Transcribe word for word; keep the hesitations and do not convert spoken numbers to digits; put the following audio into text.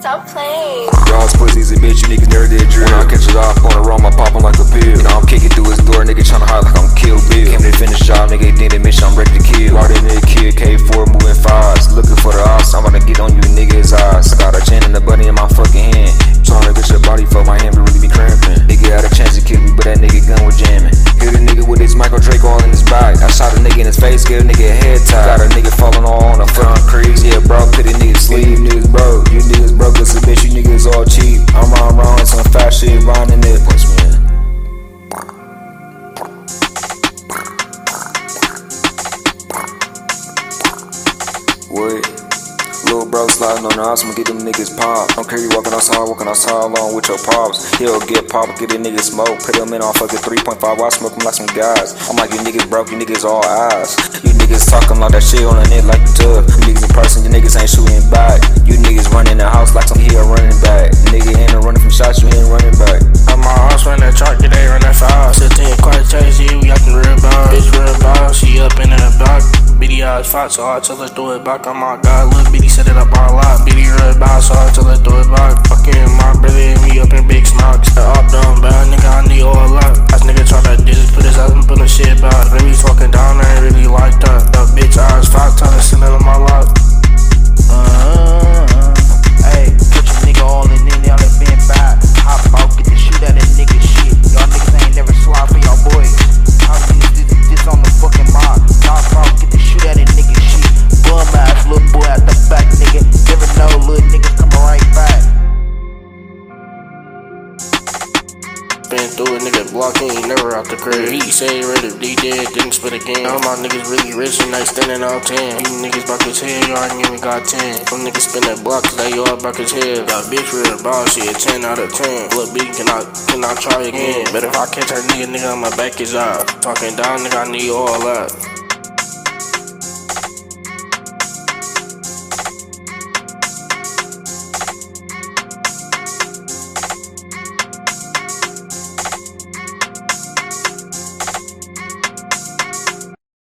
Stop playing. Y'all's pussy's a bitch, you niggas never did drill. When I catch it off on the roam, I pop him like a pill. You know I'm kicking through his door, nigga tryna hide like I'm Kill Bill. Came to finish job, nigga think they mission, I'm ready to kill. All that nigga kid, K four moving fast. Looking for the ops, I'm about to get on you niggas' eyes. I got a chin and a bunny in my fucking hand. Tryna get your body for my hand, but really be cramping. Nigga had a chance to kill me, but that nigga gun was jamming. Hit a nigga with his Michael Drake all in his bag. I shot a nigga in his face, gave a nigga a head tie. Got a nigga falling all on the foot on crease. Yeah, bro, put a nigga sleep. You niggas broke, you niggas broke, cause a bitch, you niggas all cheap. I'm wrong, wrong, and some fat shit, riding it. Push me in. What? Little bro sliding on the house, I'ma get them niggas pop. Don't care you walking outside, walking outside along with your pops. He'll get pop, get a nigga smoke. Put him in on fucking three point five, I smoke him like some guys. I'm like, you niggas broke, you niggas all eyes. You niggas talking like that shit on the net like tough. You niggas in person, you niggas ain't shooting back. You niggas running the house like some here running back. Nigga ain't running from shots, you ain't running back. I'm my house run that truck, today run that fast. Sitting quite chasey, we got the real boss. Bitch real boss, she up in that block. Bitty eyes fat, so I tell her do it back. I'm my guy, look bitty set it up all lot. Bitty real boss, so I tell her do it back. Fucking my brother and me up in big smokes. Up down bad, nigga, I need all a lot. Ass nigga try to do this, put his ass and put the shit back. Really talking down, I ain't really like that. That bitch eyes fat, tell her send it on my lot. Uh, hey, put your nigga all in there, y'all let been back. Hop out, get the shoot at that nigga shit. Y'all niggas ain't never slide for y'all boys. How niggas did this on the fucking mob? Knock out, get the shoot at that nigga shit. Bum ass little boy at the back, nigga. Never know, little niggas coming right back. Been through a nigga blocking, he never out the crib. He say he ready, he dead, didn't spit again. All my niggas really rich and they standing out ten. You niggas back his head, y'all ain't even got ten. Some niggas spin that block cause they all back his head. Got bitch real boss, she a ten out of ten. Look B, can I, can I try again? But if I catch her nigga, nigga, I'ma back his eye. Talking down, nigga, I need all that.